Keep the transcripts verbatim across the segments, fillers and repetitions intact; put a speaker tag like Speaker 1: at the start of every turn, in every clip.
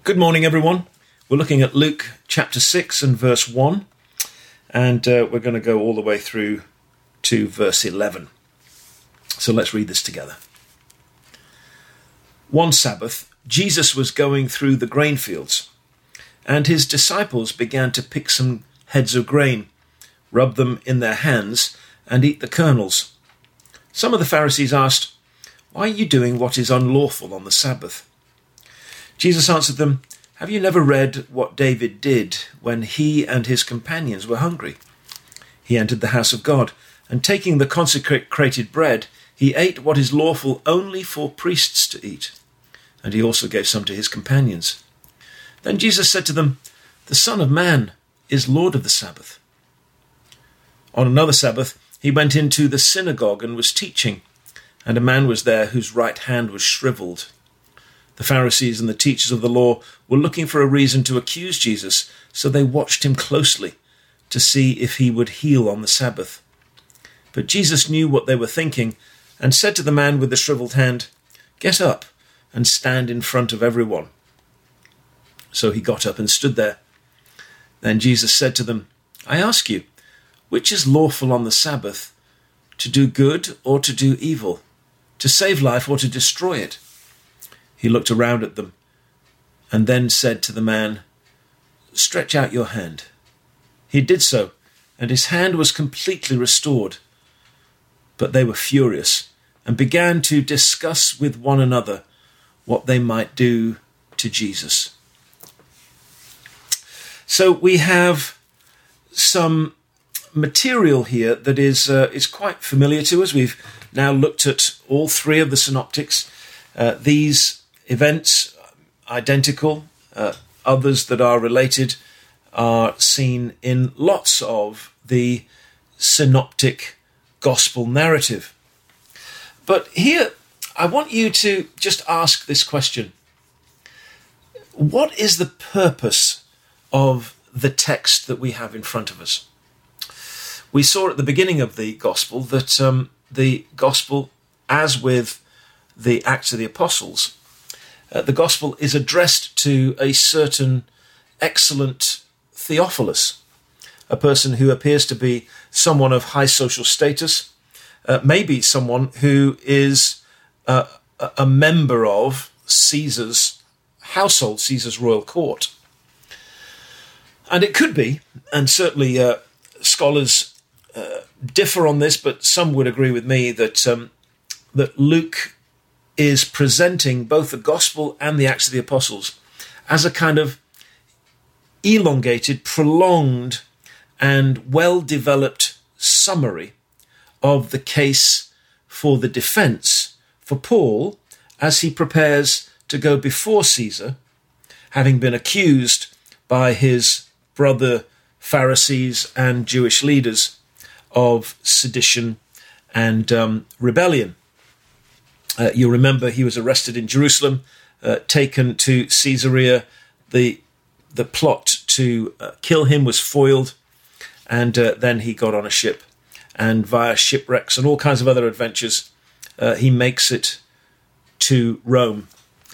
Speaker 1: Good morning, everyone. We're looking at Luke chapter six and verse one, and uh, we're going to go all the way through to verse eleven. So let's read this together. One Sabbath, Jesus was going through the grain fields, and his disciples began to pick some heads of grain, rub them in their hands, and eat the kernels. Some of the Pharisees asked, "Why are you doing what is unlawful on the Sabbath?" Jesus answered them, "Have you never read what David did when he and his companions were hungry? He entered the house of God, and taking the consecrated bread, he ate what is lawful only for priests to eat, and he also gave some to his companions. Then Jesus said to them, 'The Son of Man is Lord of the Sabbath.' On another Sabbath, he went into the synagogue and was teaching, and a man was there whose right hand was shriveled. The Pharisees and the teachers of the law were looking for a reason to accuse Jesus, so they watched him closely to see if he would heal on the Sabbath. But Jesus knew what they were thinking and said to the man with the shriveled hand, 'Get up and stand in front of everyone.' So he got up and stood there. Then Jesus said to them, 'I ask you, which is lawful on the Sabbath, to do good or to do evil, to save life or to destroy it?' He looked around at them and then said to the man, 'Stretch out your hand.' He did so, and his hand was completely restored. But they were furious and began to discuss with one another what they might do to Jesus." So we have some material here that is uh, is quite familiar to us. We've now looked at all three of the synoptics. Uh, these events identical, uh, others that are related are seen in lots of the synoptic gospel narrative. But here, I want you to just ask this question. What is the purpose of the text that we have in front of us? We saw at the beginning of the gospel that um, the gospel, as with the Acts of the Apostles, Uh, the gospel is addressed to a certain excellent Theophilus, a person who appears to be someone of high social status, uh, maybe someone who is uh, a member of Caesar's household, Caesar's royal court. And it could be, and certainly uh, scholars uh, differ on this, but some would agree with me that um, that Luke is presenting both the gospel and the Acts of the Apostles as a kind of elongated, prolonged, and well-developed summary of the case for the defense for Paul as he prepares to go before Caesar, having been accused by his brother Pharisees and Jewish leaders of sedition and um, rebellion. Uh, you remember he was arrested in Jerusalem, uh, taken to Caesarea. The the plot to uh, kill him was foiled, and uh, then he got on a ship, and via shipwrecks and all kinds of other adventures, uh, he makes it to Rome.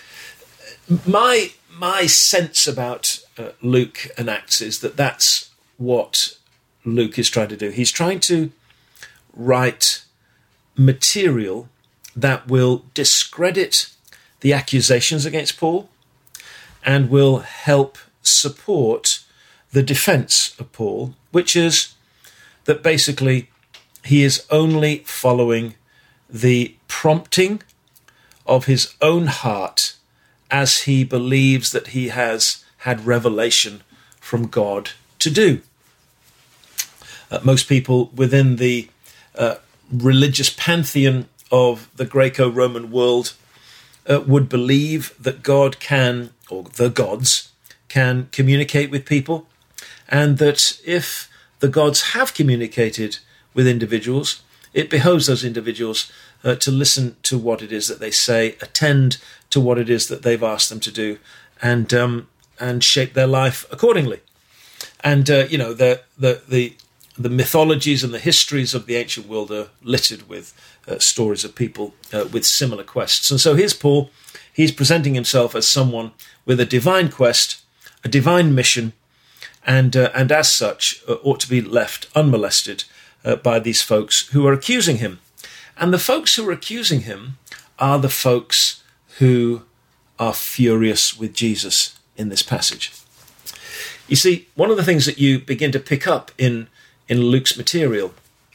Speaker 1: My my sense about uh, Luke and Acts is that that's what Luke is trying to do. He's trying to write material that will discredit the accusations against Paul and will help support the defense of Paul, which is that basically he is only following the prompting of his own heart as he believes that he has had revelation from God to do. Uh, most people within the uh, religious pantheon of the Greco-Roman world uh, would believe that God can, or the gods, can communicate with people, and that if the gods have communicated with individuals, it behoves those individuals uh, to listen to what it is that they say, attend to what it is that they've asked them to do, and um, and shape their life accordingly. And uh, you know the the the the mythologies and the histories of the ancient world are littered with uh, stories of people uh, with similar quests. And so here's Paul. he's presenting himself as someone with a divine quest, a divine mission, and uh, and as such uh, ought to be left unmolested uh, by these folks who are accusing him. And the folks who are accusing him are the folks who are furious with Jesus in this passage. You see, one of the things that you begin to pick up in, in Luke's material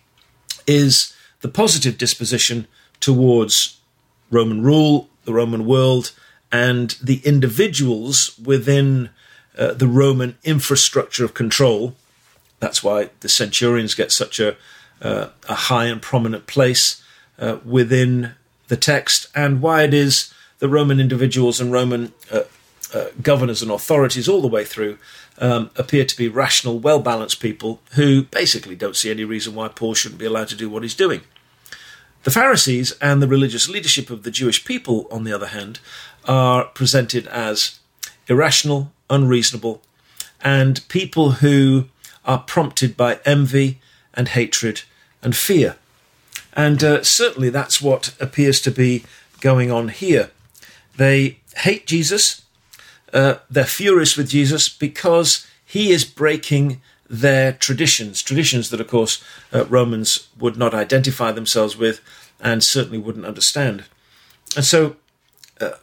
Speaker 1: is the positive disposition towards Roman rule, the Roman world, and the individuals within uh, the Roman infrastructure of control. That's why the centurions get such a, uh, a high and prominent place uh, within the text, and why it is the Roman individuals and Roman uh, uh, governors and authorities all the way through um, appear to be rational, well-balanced people who basically don't see any reason why Paul shouldn't be allowed to do what he's doing. The Pharisees and the religious leadership of the Jewish people, on the other hand, are presented as irrational, unreasonable, and people who are prompted by envy and hatred and fear. And uh, certainly that's what appears to be going on here. They hate Jesus, uh, they're furious with Jesus because he is breaking their traditions, traditions that, of course, uh, Romans would not identify themselves with and certainly wouldn't understand. And so uh,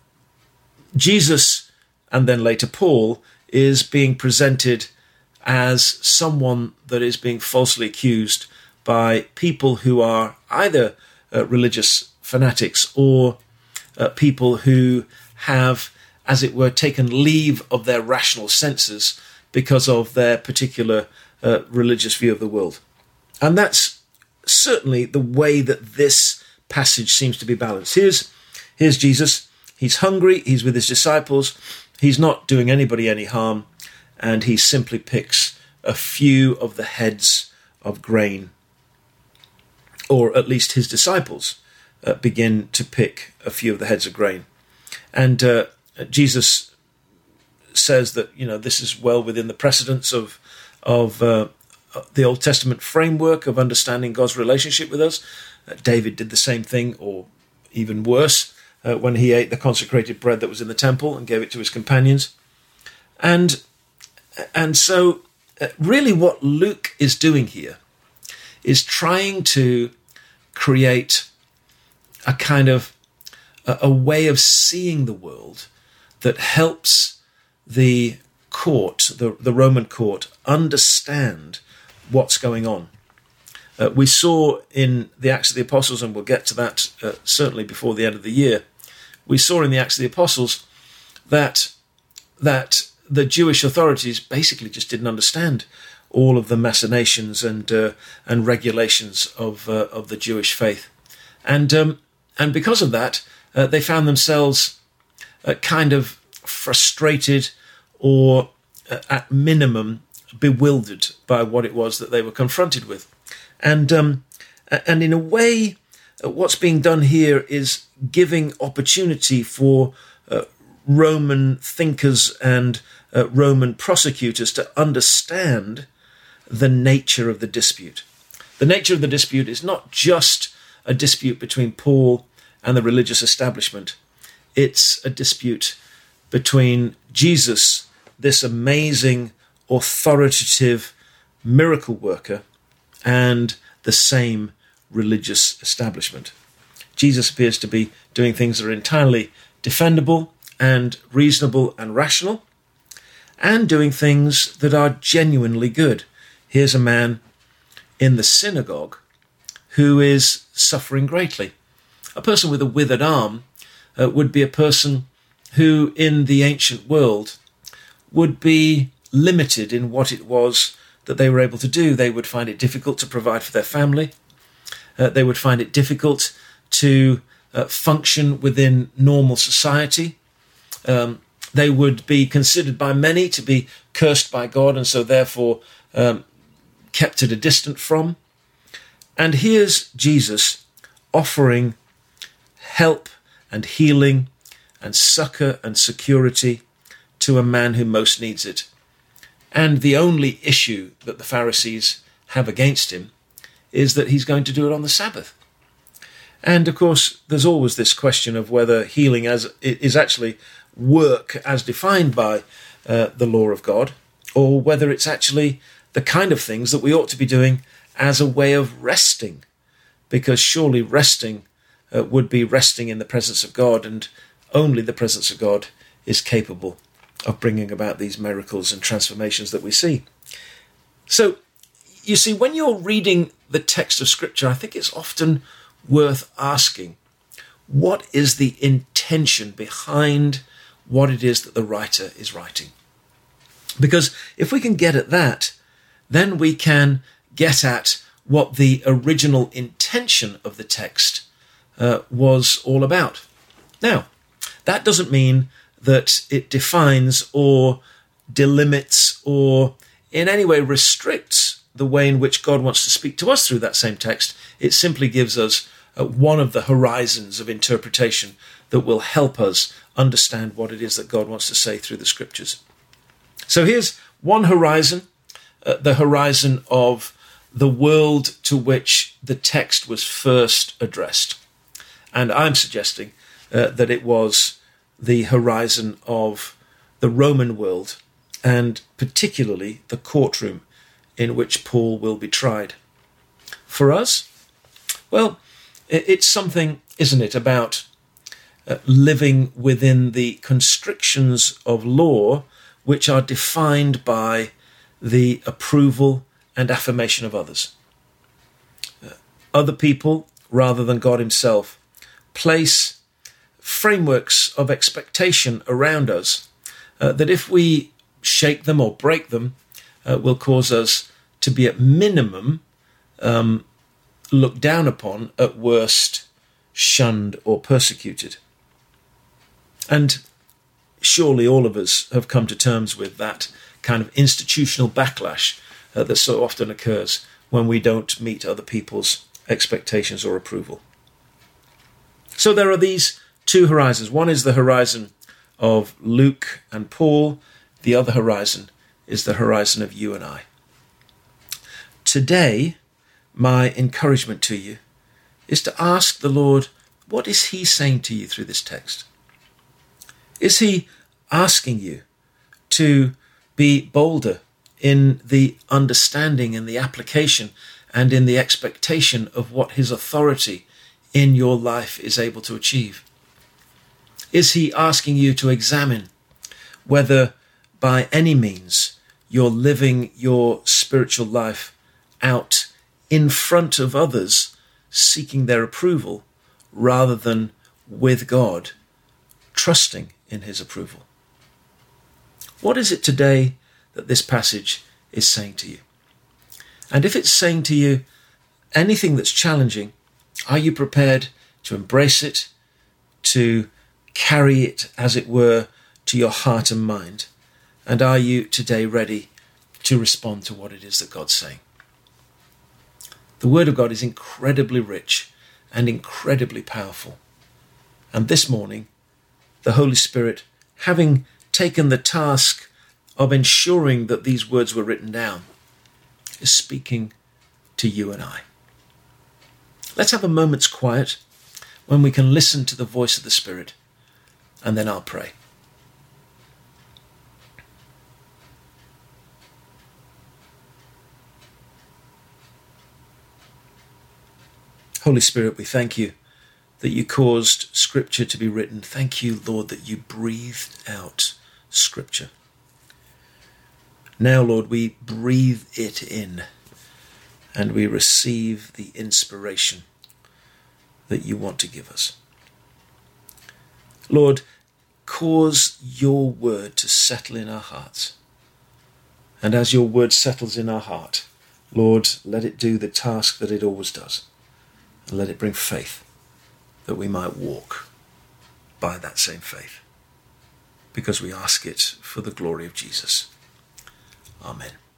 Speaker 1: Jesus, and then later Paul, is being presented as someone that is being falsely accused by people who are either uh, religious fanatics or uh, people who have, as it were, taken leave of their rational senses because of their particular uh, religious view of the world. And that's certainly the way that this passage seems to be balanced. Here's, here's Jesus. He's hungry. He's with his disciples. He's not doing anybody any harm. And he simply picks a few of the heads of grain. Or at least his disciples uh, begin to pick a few of the heads of grain. And uh, Jesus says that, you know, this is well within the precedents of of uh, the Old Testament framework of understanding God's relationship with us. Uh, David did the same thing, or even worse, uh, when he ate the consecrated bread that was in the temple and gave it to his companions. And and so uh, really what Luke is doing here is trying to create a kind of a, a way of seeing the world that helps the court, the, the Roman court, understand what's going on. Uh, we saw in the Acts of the Apostles, and we'll get to that uh, certainly before the end of the year, we saw in the Acts of the Apostles that that the Jewish authorities basically just didn't understand all of the machinations and uh, and regulations of uh, of the Jewish faith, and um, and because of that, uh, they found themselves uh, kind of frustrated, or uh, at minimum bewildered by what it was that they were confronted with, and um, and in a way, uh, what's being done here is giving opportunity for uh, Roman thinkers and uh, Roman prosecutors to understand the nature of the dispute. The nature of the dispute is not just a dispute between Paul and the religious establishment. It's a dispute between Jesus, this amazing, authoritative miracle worker, and the same religious establishment. Jesus appears to be doing things that are entirely defendable and reasonable and rational, and doing things that are genuinely good. Here's a man in the synagogue who is suffering greatly. A person with a withered arm uh, would be a person who, in the ancient world, would be limited in what it was that they were able to do. They would find it difficult to provide for their family. Uh, they would find it difficult to uh, function within normal society. Um, they would be considered by many to be cursed by God, and so therefore um, kept at a distance from. And here's Jesus offering help and healing and succor and security to a man who most needs it. And the only issue that the Pharisees have against him is that he's going to do it on the Sabbath. And of course, there's always this question of whether healing as is actually work as defined by uh, the law of God, or whether it's actually the kind of things that we ought to be doing as a way of resting, because surely resting uh, would be resting in the presence of God, and only the presence of God is capable of bringing about these miracles and transformations that we see. So, you see, when you're reading the text of Scripture, I think it's often worth asking, what is the intention behind what it is that the writer is writing? Because if we can get at that, then we can get at what the original intention of the text uh, was all about. Now, that doesn't mean that it defines or delimits or in any way restricts the way in which God wants to speak to us through that same text. It simply gives us uh, one of the horizons of interpretation that will help us understand what it is that God wants to say through the Scriptures. So here's one horizon, uh, the horizon of the world to which the text was first addressed. And I'm suggesting uh, that it was the horizon of the Roman world, and particularly the courtroom in which Paul will be tried. For us, well, it's something, isn't it, about uh, living within the constrictions of law which are defined by the approval and affirmation of others. Uh, other people, rather than God himself, place frameworks of expectation around us uh, that if we shake them or break them, uh, will cause us to be at minimum um, looked down upon, at worst shunned or persecuted. And surely all of us have come to terms with that kind of institutional backlash uh, that so often occurs when we don't meet other people's expectations or approval. So there are these two horizons. One is the horizon of Luke and Paul. The other horizon is the horizon of you and I. Today, my encouragement to you is to ask the Lord, what is he saying to you through this text? Is he asking you to be bolder in the understanding and the application and in the expectation of what his authority in your life is able to achieve? Is he asking you to examine whether by any means you're living your spiritual life out in front of others, seeking their approval, rather than with God, trusting in his approval? What is it today that this passage is saying to you? And if it's saying to you anything that's challenging, are you prepared to embrace it, to carry it, as it were, to your heart and mind? And are you today ready to respond to what it is that God's saying? The Word of God is incredibly rich and incredibly powerful. And this morning, the Holy Spirit, having taken the task of ensuring that these words were written down, is speaking to you and I. Let's have a moment's quiet when we can listen to the voice of the Spirit, and then I'll pray. Holy Spirit, we thank you that you caused Scripture to be written. Thank you, Lord, that you breathed out Scripture. Now, Lord, we breathe it in and we receive the inspiration that you want to give us. Lord, cause your word to settle in our hearts. And as your word settles in our heart, Lord, let it do the task that it always does. And let it bring faith, that we might walk by that same faith, because we ask it for the glory of Jesus. Amen.